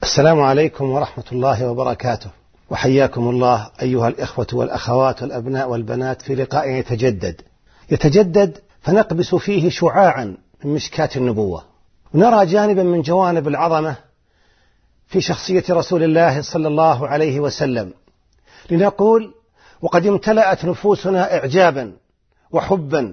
السلام عليكم ورحمة الله وبركاته، وحياكم الله أيها الإخوة والأخوات والأبناء والبنات في لقاء يتجدد فنقبس فيه شعاعا من مشكاة النبوة، ونرى جانبا من جوانب العظمة في شخصية رسول الله صلى الله عليه وسلم، لنقول وقد امتلأت نفوسنا إعجابا وحبا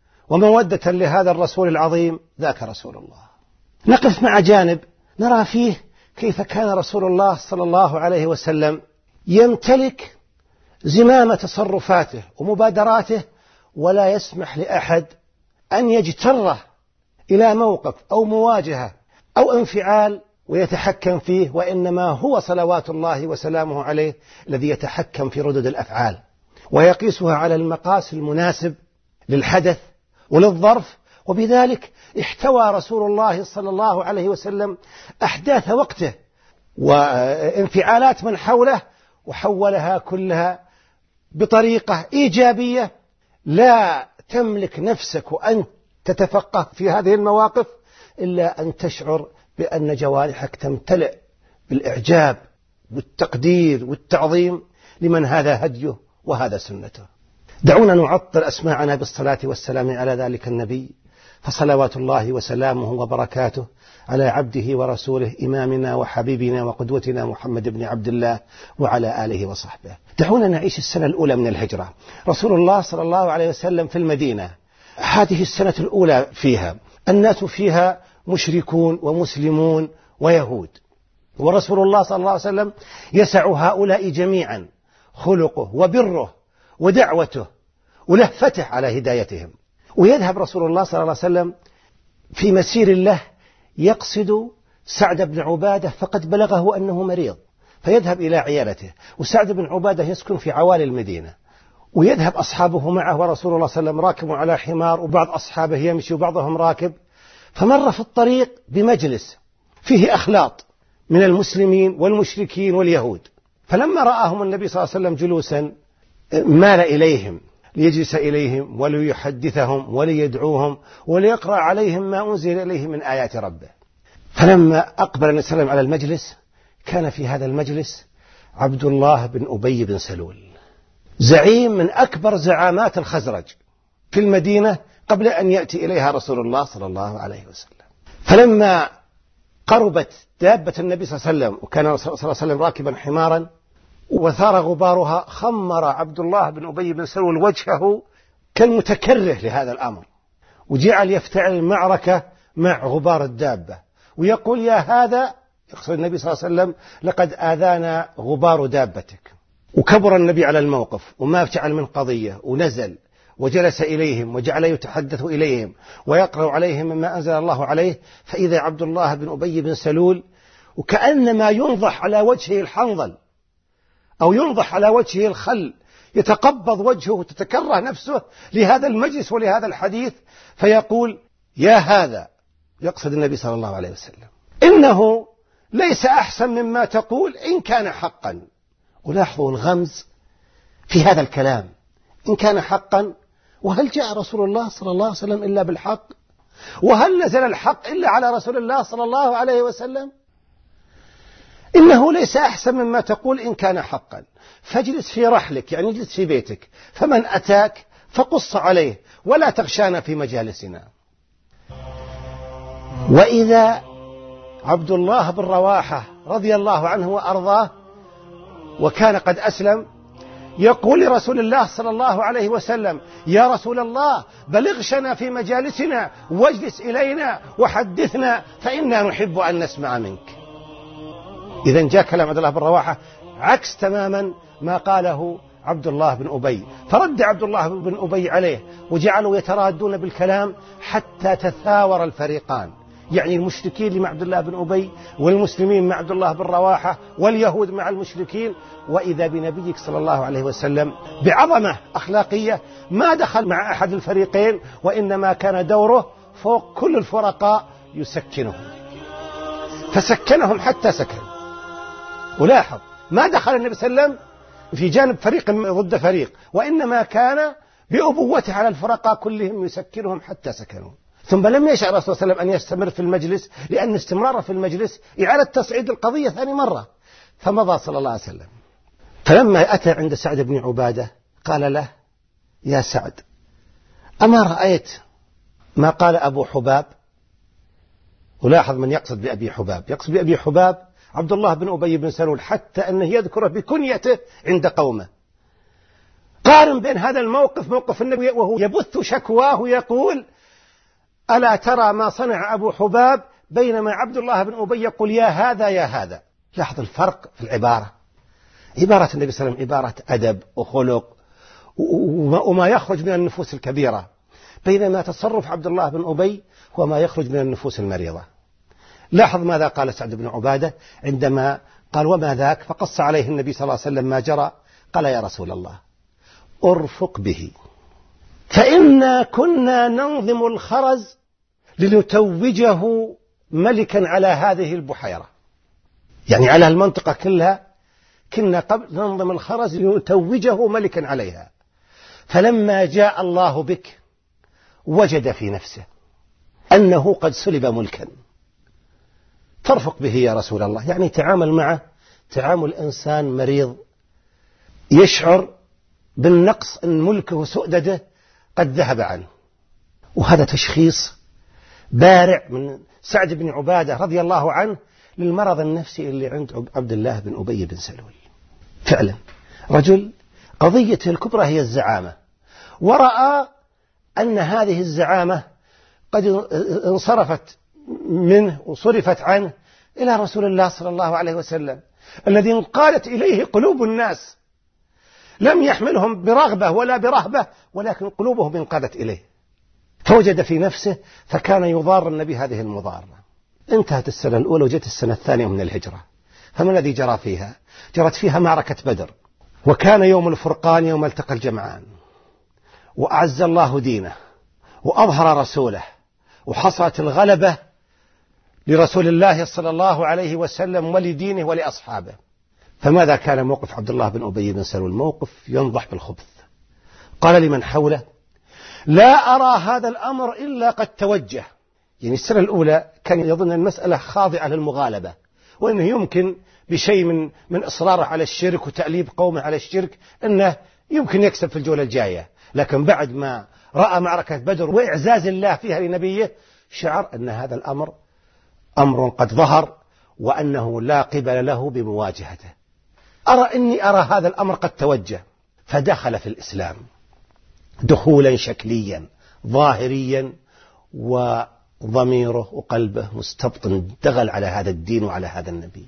ومودة لهذا الرسول العظيم، ذاك رسول الله. نقف مع جانب نرى فيه كيف كان رسول الله صلى الله عليه وسلم يمتلك زمام تصرفاته ومبادراته، ولا يسمح لأحد أن يجتره إلى موقف أو مواجهة أو انفعال ويتحكم فيه، وإنما هو صلوات الله وسلامه عليه الذي يتحكم في ردود الأفعال ويقيسها على المقاس المناسب للحدث وللظرف. وبذلك احتوى رسول الله صلى الله عليه وسلم أحداث وقته وانفعالات من حوله، وحولها كلها بطريقة إيجابية. لا تملك نفسك وأن تتفقه في هذه المواقف إلا أن تشعر بأن جوارحك تمتلئ بالإعجاب والتقدير والتعظيم لمن هذا هديه وهذا سنته. دعونا نعطر أسماعنا بالصلاة والسلام على ذلك النبي، فصلوات الله وسلامه وبركاته على عبده ورسوله إمامنا وحبيبنا وقدوتنا محمد بن عبد الله وعلى آله وصحبه. دعونا نعيش السنة الأولى من الهجرة. رسول الله صلى الله عليه وسلم في المدينة، هذه السنة الأولى فيها الناس فيها مشركون ومسلمون ويهود، ورسول الله صلى الله عليه وسلم يسع هؤلاء جميعا خلقه وبره ودعوته ولهفته على هدايتهم. ويذهب رسول الله صلى الله عليه وسلم في مسير له يقصد سعد بن عبادة، فقد بلغه أنه مريض، فيذهب إلى عيادته، وسعد بن عبادة يسكن في عوالي المدينة، ويذهب أصحابه معه، ورسول الله صلى الله عليه وسلم راكب على حمار، وبعض أصحابه يمشي وبعضهم راكب. فمر في الطريق بمجلس فيه أخلاط من المسلمين والمشركين واليهود، فلما رآهم النبي صلى الله عليه وسلم جلوسا مال إليهم ليجلس إليهم وليحدثهم وليدعوهم وليقرأ عليهم ما أنزل إليه من آيات ربه. فلما أقبل النبي صلى الله عليه وسلم على المجلس، كان في هذا المجلس عبد الله بن أبي بن سلول، زعيم من أكبر زعامات الخزرج في المدينة قبل أن يأتي إليها رسول الله صلى الله عليه وسلم. فلما قربت دابة النبي صلى الله عليه وسلم، وكان صلى الله عليه وسلم راكبا حمارا، وثار غبارها، خمر عبد الله بن أبي بن سلول وجهه كالمتكره لهذا الأمر، وجعل يفتعل المعركة مع غبار الدابة، ويقول: يا هذا، يقصد النبي صلى الله عليه وسلم، لقد آذانا غبار دابتك. وكبر النبي على الموقف وما فعل من قضية، ونزل وجلس إليهم وجعل يتحدث إليهم ويقرأ عليهم مما أنزل الله عليه. فإذا عبد الله بن أبي بن سلول وكأنما ينضح على وجهه الحنظل أو ينضح على وجهه الخل، يتقبض وجهه وتتكره نفسه لهذا المجلس ولهذا الحديث، فيقول: يا هذا، يقصد النبي صلى الله عليه وسلم، إنه ليس أحسن مما تقول إن كان حقا. ولاحظوا الغمز في هذا الكلام، إن كان حقا. وهل جاء رسول الله صلى الله عليه وسلم إلا بالحق؟ وهل نزل الحق إلا على رسول الله صلى الله عليه وسلم؟ إنه ليس أحسن مما تقول إن كان حقا، فاجلس في رحلك، يعني اجلس في بيتك، فمن أتاك فقص عليه ولا تغشانا في مجالسنا. وإذا عبد الله بن رواحة رضي الله عنه وأرضاه، وكان قد أسلم، يقول لرسول الله صلى الله عليه وسلم: يا رسول الله، بلغشنا في مجالسنا واجلس إلينا وحدثنا، فإنا نحب أن نسمع منك. إذن جاء كلام عبد الله بن رواحة عكس تماما ما قاله عبد الله بن أبي، فرد عبد الله بن أبي عليه، وجعلوا يترادون بالكلام حتى تثاور الفريقان، يعني المشركين مع عبد الله بن أبي، والمسلمين مع عبد الله بن رواحة، واليهود مع المشركين. وإذا بنبيك صلى الله عليه وسلم بعظمة أخلاقية ما دخل مع أحد الفريقين، وإنما كان دوره فوق كل الفرقاء يسكنهم، فسكنهم حتى سكن. ولاحظ ما دخل النبي صلى الله عليه وسلم في جانب فريق ضد فريق، وإنما كان بأبوته على الفرقاء كلهم يسكنهم حتى سكنوا. ثم لم يشأ الرسول صلى الله عليه وسلم أن يستمر في المجلس، لأن استمراره في المجلس إعادة تصعيد القضية ثاني مرة، فمضى صلى الله عليه وسلم. فلما أتى عند سعد بن عبادة قال له: يا سعد، أما رأيت ما قال أبو حباب؟ ولاحظ من يقصد بأبي حباب، يقصد بأبي حباب عبد الله بن أبي بن سلول، حتى أنه يذكره بكنيته عند قومه. قارن بين هذا الموقف موقف النبي وهو يبث شكواه يقول: ألا ترى ما صنع أبو حباب، بينما عبد الله بن أبي يقول: يا هذا يا هذا. لاحظ الفرق في العبارة. عبارة النبي صلى الله عليه وسلم عبارة أدب وخلق وما يخرج من النفوس الكبيرة، بينما تصرف عبد الله بن أبي هو ما يخرج من النفوس المريضة. لاحظ ماذا قال سعد بن عبادة عندما قال: وما ذاك؟ فقص عليه النبي صلى الله عليه وسلم ما جرى. قال: يا رسول الله، أرفق به، فإنا كنا ننظم الخرز لنتوجه ملكا على هذه البحيرة، يعني على المنطقة كلها كنا قبل ننظم الخرز لنتوجه ملكا عليها، فلما جاء الله بك وجد في نفسه أنه قد سلب ملكا، فارفق به يا رسول الله. يعني تعامل معه تعامل إنسان مريض يشعر بالنقص، أن ملكه وسؤدده قد ذهب عنه. وهذا تشخيص بارع من سعد بن عبادة رضي الله عنه للمرض النفسي اللي عند عبد الله بن أبي بن سلول. فعلا رجل قضيته الكبرى هي الزعامة، ورأى أن هذه الزعامة قد انصرفت منه وصرفت عنه إلى رسول الله صلى الله عليه وسلم، الذي انقادت إليه قلوب الناس، لم يحملهم برغبة ولا برهبة، ولكن قلوبهم انقادت إليه، فوجد في نفسه، فكان يضار النبي هذه المضارة. انتهت السنة الأولى وجت السنة الثانية من الهجرة، فما الذي جرى فيها؟ جرت فيها معركة بدر، وكان يوم الفرقان يوم التقى الجمعان، وأعز الله دينه وأظهر رسوله، وحصلت الغلبة لرسول الله صلى الله عليه وسلم ولدينه ولأصحابه. فماذا كان موقف عبد الله بن أبي بن سلول؟ موقف ينضح بالخبث. قال لمن حوله: لا أرى هذا الأمر إلا قد توجه. يعني السنة الأولى كان يظن المسألة خاضعة للمغالبة، وأنه يمكن بشيء من إصراره على الشرك وتأليب قومه على الشرك أنه يمكن يكسب في الجولة الجاية. لكن بعد ما رأى معركة بدر وإعزاز الله فيها لنبيه، شعر أن هذا الأمر أمر قد ظهر، وأنه لا قبل له بمواجهته. إني أرى هذا الأمر قد توجه، فدخل في الإسلام دخولا شكليا ظاهريا، وضميره وقلبه مستبطن دخل على هذا الدين وعلى هذا النبي.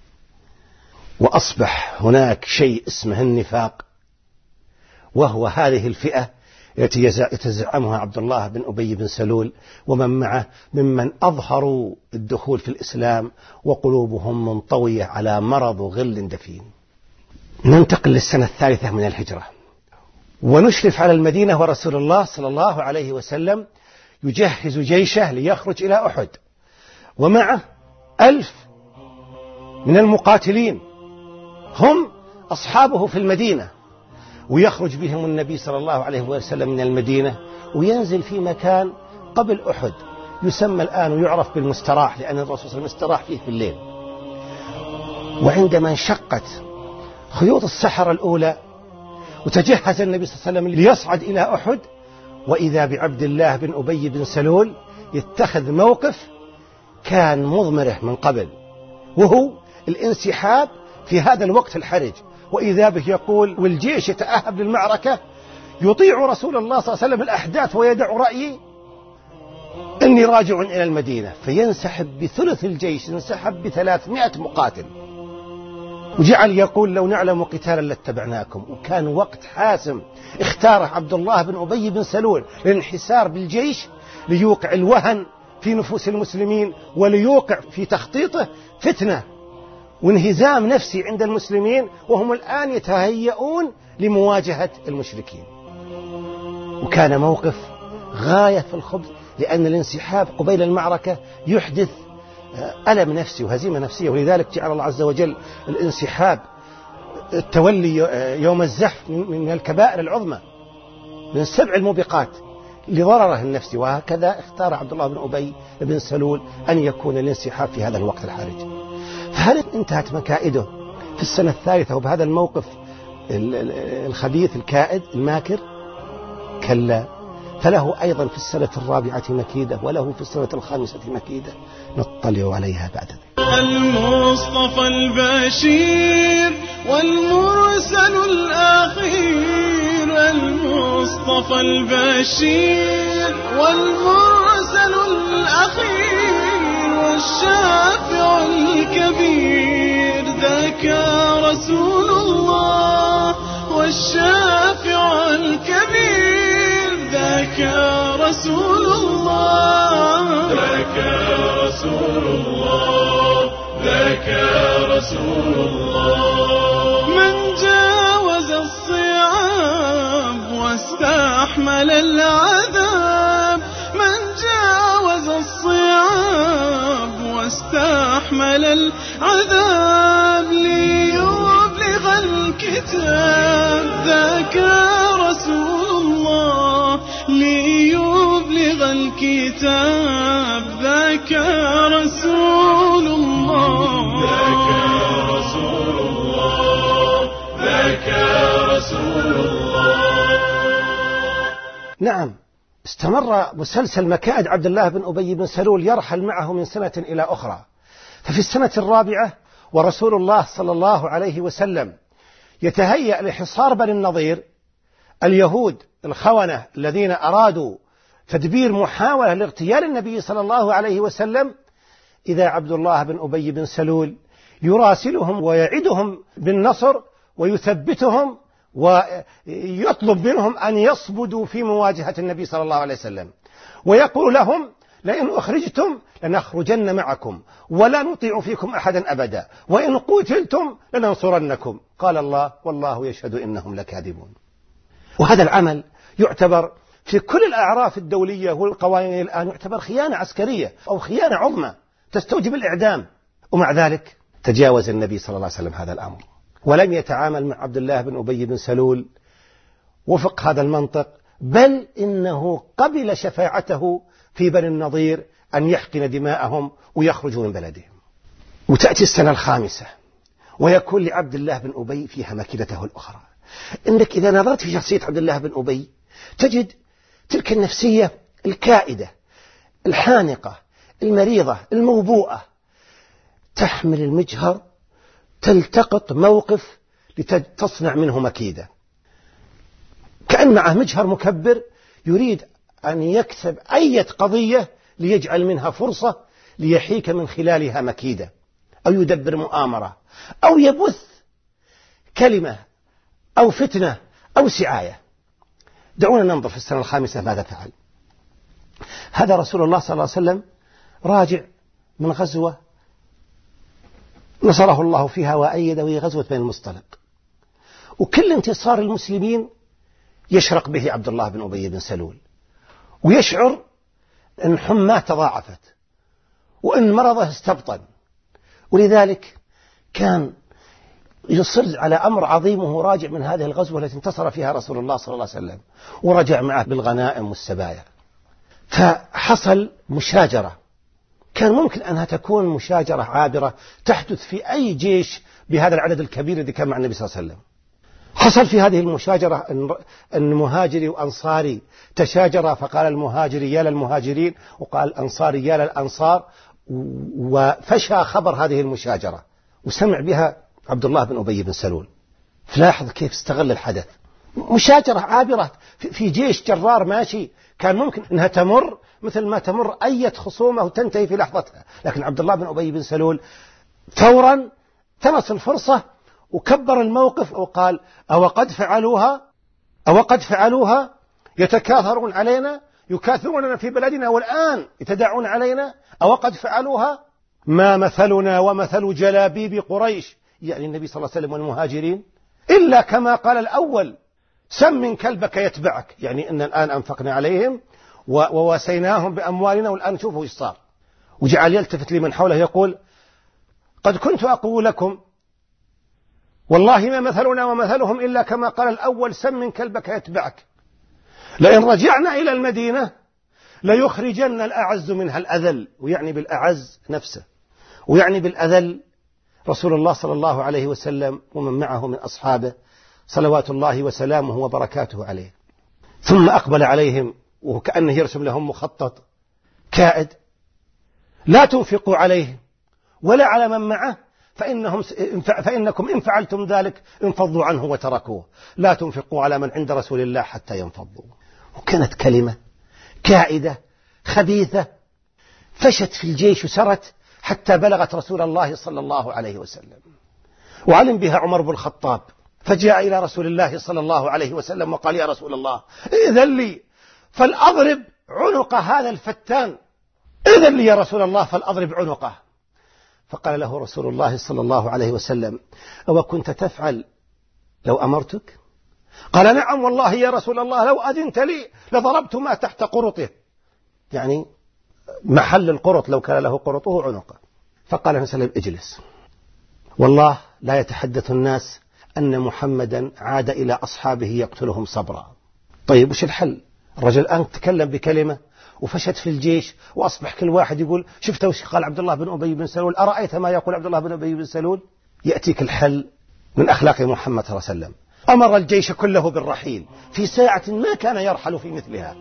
وأصبح هناك شيء اسمه النفاق، وهو هذه الفئة التي يتزعمها عبد الله بن أبي بن سلول ومن معه، ممن أظهروا الدخول في الإسلام وقلوبهم منطوية على مرض وغل دفين. ننتقل للسنة الثالثة من الهجرة، ونشرف على المدينة، ورسول الله صلى الله عليه وسلم يجهز جيشه ليخرج إلى أحد، ومعه 1000 من المقاتلين هم أصحابه في المدينة، ويخرج بهم النبي صلى الله عليه وسلم من المدينة وينزل في مكان قبل أحد يسمى الآن ويعرف بالمستراح، لأن الرسول صلى الله عليه وسلم استراح فيه في الليل. وعندما انشقت خيوط السحر الأولى وتجهز النبي صلى الله عليه وسلم ليصعد إلى أحد، وإذا بعبد الله بن أبي بن سلول يتخذ موقف كان مضمره من قبل، وهو الانسحاب في هذا الوقت الحرج. وإذا به يقول والجيش يتأهب للمعركة: يطيع رسول الله صلى الله عليه وسلم الأحداث ويدع رأيي، إني راجع إلى المدينة. فينسحب بثلث الجيش، ينسحب ب300 مقاتل، وجعل يقول: لو نعلم قتالا لاتبعناكم. وكان وقت حاسم اختاره عبد الله بن أبي بن سلول للانحسار بالجيش، ليوقع الوهن في نفوس المسلمين، وليوقع في تخطيطه فتنة وانهزام نفسي عند المسلمين، وهم الآن يتهيئون لمواجهة المشركين. وكان موقف غاية في الخبث، لأن الانسحاب قبيل المعركة يحدث ألم نفسي وهزيمة نفسية، ولذلك جعل الله عز وجل الانسحاب التولي يوم الزحف من الكبائر العظمى، من 7 الموبقات، لضرره النفسي. وهكذا اختار عبد الله بن أبي بن سلول أن يكون الانسحاب في هذا الوقت الحرج. فهل انتهت مكائده في السنة الثالثة وبهذا الموقف الخبيث الكائد الماكر؟ كلا، فله أيضا في السنة الرابعة مكيدة وله في السنة الخامسة مكيدة، نطلع عليها بعد ذلك. المصطفى البشير والمرسل الأخير، المصطفى البشير والمرسل الأخير، والشافع الكبير ذاك رسول الله، والشافع الكبير ذاك رسول الله، ذاك رسول الله، ذاك رسول الله. من جاوز الصعاب واستحمل العذاب، من جاوز الصعاب واستحمل العذاب ليبلغ الكتاب، ذاك رسول الله، ليبلغ الكتاب، ذاك رسول الله، ذاك رسول الله، ذاك رسول الله. نعم، استمر مسلسل مكائد عبد الله بن أبي بن سلول يرحل معه من سنة إلى أخرى. ففي السنة الرابعة ورسول الله صلى الله عليه وسلم يتهيأ لحصار بني النضير، اليهود الخونة الذين أرادوا تدبير محاولة لاغتيال النبي صلى الله عليه وسلم، إذا عبد الله بن أبي بن سلول يراسلهم ويعدهم بالنصر ويثبتهم ويطلب منهم أن يصمدوا في مواجهة النبي صلى الله عليه وسلم، ويقول لهم: لئن أخرجتم لنخرجن معكم ولا نطيع فيكم أحدا أبدا، وإن قتلتم لننصرنكم. قال الله: والله يشهد إنهم لكاذبون. وهذا العمل يعتبر في كل الأعراف الدولية والقوانين الآن يعتبر خيانة عسكرية أو خيانة عظمى تستوجب الإعدام. ومع ذلك تجاوز النبي صلى الله عليه وسلم هذا الأمر، ولم يتعامل مع عبد الله بن أبي بن سلول وفق هذا المنطق، بل إنه قبل شفاعته في بني النضير أن يحقن دماءهم ويخرجوا من بلدهم. وتأتي السنة الخامسة ويكون لعبد الله بن أبي فيها مكيدته الأخرى. إنك إذا نظرت في شخصية عبد الله بن أبي تجد تلك النفسية الكائدة الحانقة المريضة الموبوءة، تحمل المجهر، تلتقط موقف لتصنع منه مكيدة، كأن معه مجهر مكبر يريد أن يكسب أي قضية ليجعل منها فرصة ليحيك من خلالها مكيدة، أو يدبر مؤامرة، أو يبث كلمة أو فتنة أو سعاية. دعونا ننظر في السنة الخامسة ماذا فعل. هذا رسول الله صلى الله عليه وسلم راجع من غزوة نصره الله فيها وأيده، وهي غزوة بني المصطلق، وكل انتصار المسلمين يشرق به عبد الله بن أبي بن سلول، ويشعر أن حماه تضاعفت وأن مرضه استبطن، ولذلك كان يصر على أمر عظيم وهو راجع من هذه الغزوة التي انتصر فيها رسول الله صلى الله عليه وسلم، ورجع معه بالغنائم والسبايا. فحصل مشاجرة كان ممكن أنها تكون مشاجرة عابرة تحدث في أي جيش بهذا العدد الكبير الذي كان مع النبي صلى الله عليه وسلم. حصل في هذه المشاجرة أن مهاجري وأنصاري تشاجر، فقال المهاجري يا للمهاجرين وقال الأنصاري يا للأنصار، وفشى خبر هذه المشاجرة وسمع بها عبد الله بن أبي بن سلول. فلاحظ كيف استغل الحدث، مشاجرة عابرة في جيش جرار ماشي، كان ممكن أنها تمر مثل ما تمر أي خصومة وتنتهي في لحظتها، لكن عبد الله بن أبي بن سلول فورا تمس الفرصة وكبر الموقف وقال: أو قد فعلوها يتكاثرون علينا، يكاثروننا في بلدنا والآن يتداعون علينا، أو قد فعلوها ما مثلنا ومثل جلابيب قريش، يعني النبي صلى الله عليه وسلم والمهاجرين، إلا كما قال الأول سمن كلبك يتبعك، يعني أن الآن أنفقنا عليهم وواسيناهم بأموالنا والآن شوفوا إيش صار. وجعل يلتفت لمن حوله يقول: قد كنت أقول لكم والله ما مثلنا ومثلهم إلا كما قال الأول سمن كلبك يتبعك. لئن رجعنا إلى المدينة ليخرجن الأعز منها الأذل، ويعني بالأعز نفسه، ويعني بالأذل رسول الله صلى الله عليه وسلم ومن معه من أصحابه صلوات الله وسلامه وبركاته عليه. ثم أقبل عليهم وكأنه يرسم لهم مخطط كائد: لا تنفقوا عليه ولا على من معه فإنكم إن فعلتم ذلك انفضوا عنه وتركوه، لا تنفقوا على من عند رسول الله حتى ينفضوا. وكانت كلمة كائدة خبيثة فشت في الجيش وسرت حتى بلغت رسول الله صلى الله عليه وسلم، وعلم بها عمر بن الخطاب، فجاء إلى رسول الله صلى الله عليه وسلم وقال: يا رسول الله إذن لي فلأضرب عنق هذا الفتان، إذن لي يا رسول الله فلأضرب عنقه. فقال له رسول الله صلى الله عليه وسلم: أو كنت تفعل لو أمرتك؟ قال: نعم والله يا رسول الله لو أذنت لي لضربت ما تحت قرطه، يعني محل القرط لو كان له قرطه عنقه. فقال النبي صلى الله عليه وسلم: اجلس، والله لا يتحدث الناس أن محمدا عاد إلى أصحابه يقتلهم صبرا. طيب وش الحل؟ الرجل الآن تكلم بكلمة وفشت في الجيش، وأصبح كل واحد يقول: شفت وش قال عبد الله بن أبي بن سلول؟ أرأيت ما يقول عبد الله بن أبي بن سلول؟ يأتيك الحل من أخلاق محمد صلى الله عليه وسلم. أمر الجيش كله بالرحيل في ساعة ما كان يرحل في مثلها،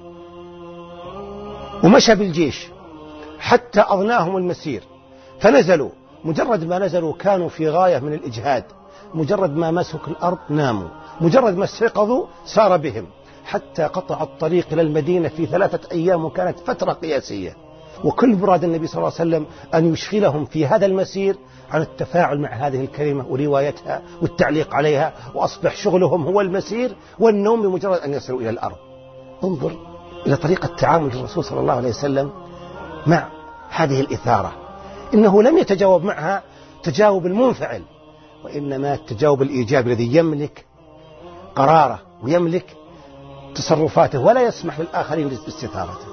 ومشى بالجيش حتى أضناهم المسير، فنزلوا. مجرد ما نزلوا كانوا في غاية من الإجهاد، مجرد ما مسكوا الأرض ناموا، مجرد ما استيقظوا سار بهم حتى قطع الطريق إلى المدينة في 3 أيام، وكانت فترة قياسية. وكل مراد النبي صلى الله عليه وسلم أن يشغلهم في هذا المسير عن التفاعل مع هذه الكلمة وروايتها والتعليق عليها، وأصبح شغلهم هو المسير والنوم بمجرد أن يصلوا إلى الأرض. انظر إلى طريقة تعامل الرسول صلى الله عليه وسلم مع هذه الإثارة، إنه لم يتجاوب معها تجاوب المنفعل، وإنما التجاوب الإيجابي الذي يملك قراره ويملك تصرفاته ولا يسمح للآخرين باستثارته.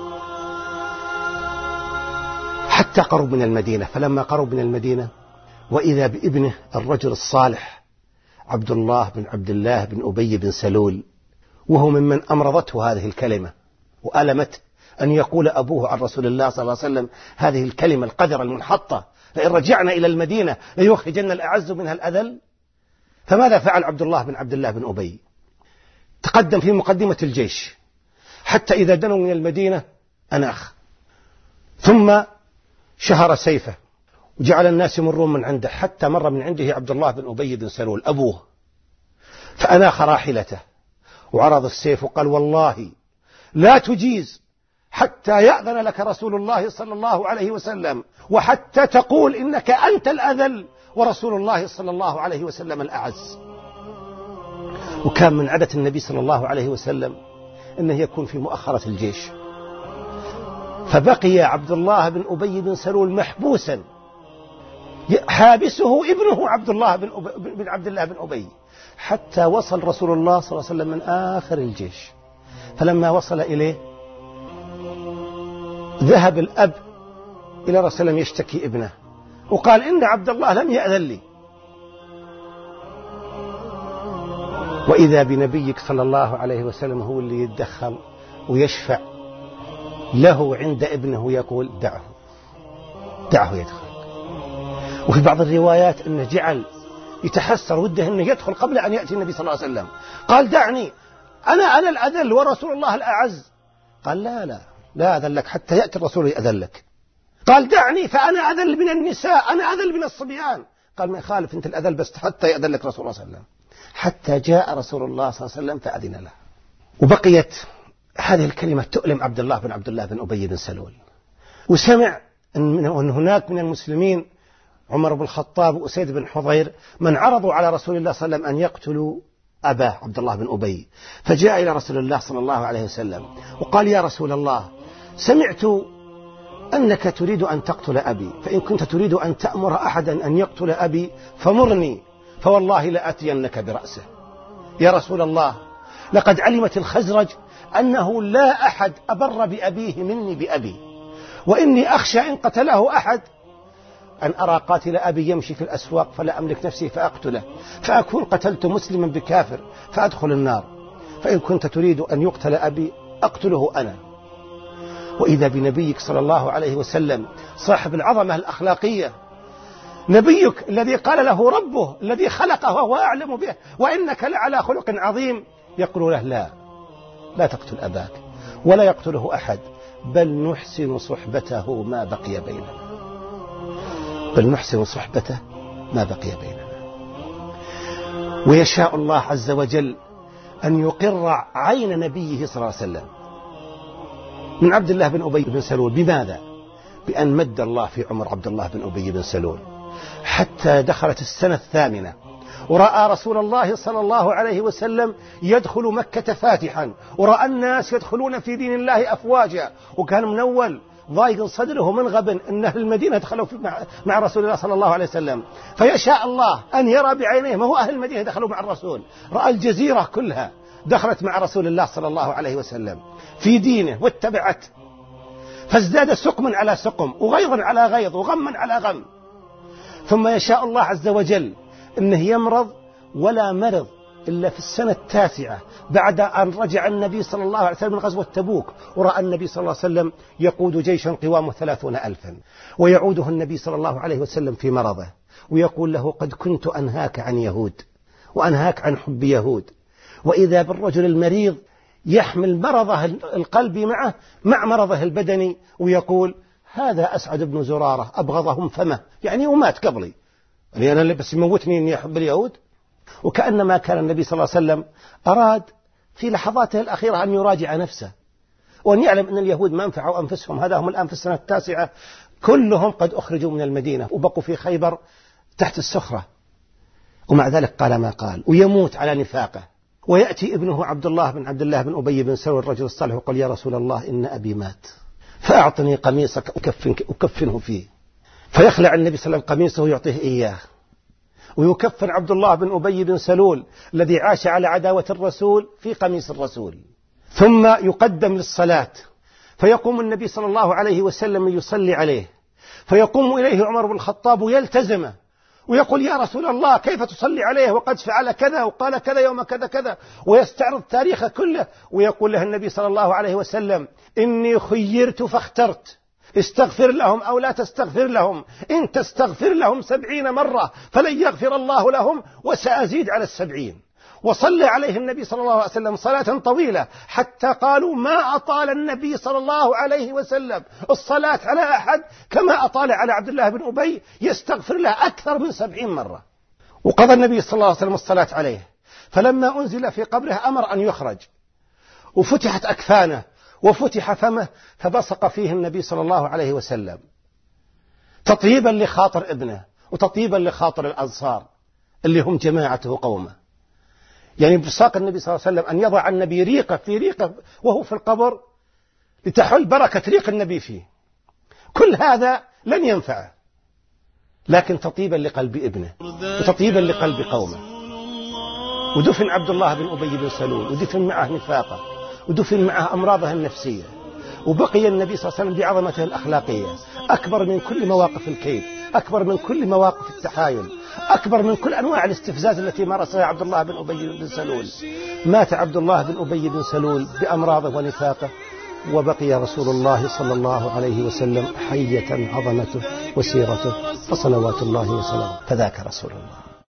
حتى قرب من المدينة، فلما قرب من المدينة وإذا بابنه الرجل الصالح عبد الله بن أبي بن سلول، وهو ممن أمرضته هذه الكلمة وألمت أن يقول أبوه عن رسول الله صلى الله عليه وسلم هذه الكلمة القذرة المنحطة: لئن رجعنا إلى المدينة ليخرجن الأعز منها الأذل. فماذا فعل عبد الله بن أبي؟ تقدم في مقدمة الجيش حتى إذا دنوا من المدينة أناخ، ثم شهر سيفه وجعل الناس يمرون من عنده، حتى مر من عنده عبد الله بن أبي بن سلول أبوه، فأناخ راحلته وعرض السيف وقال: والله لا تجيز حتى يأذن لك رسول الله صلى الله عليه وسلم، وحتى تقول إنك أنت الأذل ورسول الله صلى الله عليه وسلم الأعز. وكان من عادة النبي صلى الله عليه وسلم أنه يكون في مؤخرة الجيش، فبقي عبد الله بن أبي بن سلول محبوسا، حابسه ابنه عبد الله بن أبي، حتى وصل رسول الله صلى الله عليه وسلم من آخر الجيش. فلما وصل إليه ذهب الأب إلى رسول الله يشتكي ابنه وقال: إن عبد الله لم يأذن لي. وإذا بنبيك صلى الله عليه وسلم هو اللي يتدخل ويشفع له عند ابنه، يقول: دعه يدخل. وفي بعض الروايات أنه جعل يتحسر وده أنه يدخل قبل أن يأتي النبي صلى الله عليه وسلم، قال: دعني أنا الأذل ورسول الله الأعز. قال: لا أذن لك حتى يأتي الرسول يأذن لك. قال: دعني فأنا أذل من النساء، أنا أذل من الصبيان. قال: ما يخالف، أنت الأذل بس حتى يأذن لك رسول الله صلى الله عليه وسلم. حتى جاء رسول الله صلى الله عليه وسلم فأذن له. وبقيت هذه الكلمة تؤلم عبد الله بن أبي بن سلول. وسمع أن هناك من المسلمين عمر بن الخطاب وأسيد بن حضير من عرضوا على رسول الله صلى الله عليه وسلم أن يقتلوا أباه عبد الله بن أبي، فجاء إلى رسول الله صلى الله عليه وسلم وقال: يا رسول الله، سمعت أنك تريد أن تقتل أبي، فإن كنت تريد أن تأمر أحدا أن يقتل أبي فمرني، فوالله لأتينك برأسه. يا رسول الله، لقد علمت الخزرج أنه لا أحد أبر بأبيه مني بأبي، وإني أخشى إن قتله أحد أن أرى قاتل أبي يمشي في الأسواق فلا أملك نفسي فأقتله، فأكون قتلت مسلما بكافر فأدخل النار. فإن كنت تريد أن يقتل أبي أقتله أنا. وإذا بنبيك صلى الله عليه وسلم صاحب العظمة الأخلاقية، نبيك الذي قال له ربه الذي خلقه وهو أعلم به وإنك لعلى خلق عظيم، يقول له لا تقتل أباك ولا يقتله أحد، بل نحسن صحبته ما بقي بيننا، بل نحسن صحبته ما بقي بيننا. ويشاء الله عز وجل أن يقر عين نبيه صلى الله عليه وسلم من عبد الله بن أبي بن سلول. بماذا؟ بأن مد الله في عمر عبد الله بن أبي بن سلول حتى دخلت السنة 8 ورأى رسول الله صلى الله عليه وسلم يدخل مكة فاتحا، ورأى الناس يدخلون في دين الله أفواجا، وكان من أول ضايق صدره منغب أن أهل المدينة دخلوا مع رسول الله صلى الله عليه وسلم. فيشاء الله أن يرى بعينيه ما هو أهل المدينة دخلوا مع الرسول، رأى الجزيرة كلها دخلت مع رسول الله صلى الله عليه وسلم في دينه واتبعت، فازداد سقما على سقم وغيظا على غيظ وغما على غم. ثم يشاء الله عز وجل أنه يمرض ولا مرض إلا في السنة 9 بعد أن رجع النبي صلى الله عليه وسلم من غزوة تبوك، ورأى النبي صلى الله عليه وسلم يقود جيشا قوامه 30,000، ويعوده النبي صلى الله عليه وسلم في مرضه ويقول له قد كنت أنهاك عن يهود وأنهاك عن حب يهود. وإذا بالرجل المريض يحمل مرضه القلبي معه مع مرضه البدني ويقول هذا أسعد بن زرارة أبغضهم فمه، يعني ومات قبلي، يعني أنا بس يموتني إني أحب اليهود. وكأنما كان النبي صلى الله عليه وسلم أراد في لحظاته الأخيرة أن يراجع نفسه وأن يعلم أن اليهود ما انفعوا أنفسهم. هذا هم الآن في السنة 9 كلهم قد أخرجوا من المدينة وبقوا في خيبر تحت السخرة، ومع ذلك قال ما قال ويموت على نفاقه. ويأتي ابنه عبد الله بن أبي بن سلول الرجل الصالح وقال يا رسول الله إن أبي مات فأعطني قميصك أكفنه فيه. فيخلع النبي صلى الله عليه وسلم قميصه ويعطيه إياه، ويكفن عبد الله بن أبي بن سلول الذي عاش على عداوة الرسول في قميص الرسول. ثم يقدم للصلاة، فيقوم النبي صلى الله عليه وسلم يصلي عليه، فيقوم إليه عمر بن الخطاب ويلتزمه ويقول يا رسول الله كيف تصلي عليه وقد فعل كذا وقال كذا يوم كذا كذا، ويستعرض تاريخه كله. ويقول له النبي صلى الله عليه وسلم إني خيرت فاخترت، استغفر لهم أو لا تستغفر لهم، إن تستغفر لهم 70 مرة فلن يغفر الله لهم وسأزيد على 70. وصلى عليه النبي صلى الله عليه وسلم صلاة طويلة حتى قالوا ما أطال النبي صلى الله عليه وسلم الصلاة على أحد كما أطال على عبد الله بن أبي، يستغفر له أكثر من 70 مرة. وقضى النبي صلى الله عليه وسلم الصلاة عليه، فلما أنزل في قبره أمر أن يخرج، وفتحت أكفانه وفتح فمه، فبصق فيه النبي صلى الله عليه وسلم تطيبا لخاطر ابنه وتطيبا لخاطر الأنصار اللي هم جماعته قومه. يعني بصاق النبي صلى الله عليه وسلم أن يضع النبي ريقة في ريقة وهو في القبر لتحل بركة ريق النبي فيه. كل هذا لن ينفعه، لكن تطيبا لقلب ابنه وتطيبا لقلب قومه. ودفن عبد الله بن أبي بن سلول، ودفن معه نفاقه، ودفن معه أمراضه النفسية، وبقي النبي صلى الله عليه وسلم بعظمته الأخلاقية أكبر من كل مواقف الكيد، أكبر من كل مواقف التحايل، أكبر من كل أنواع الاستفزاز التي مارسها عبد الله بن أبي بن سلول. مات عبد الله بن أبي بن سلول بأمراضه ونفاقه، وبقي رسول الله صلى الله عليه وسلم حية عظمته وسيرته فصلوات الله وسلامه. فذاك رسول الله.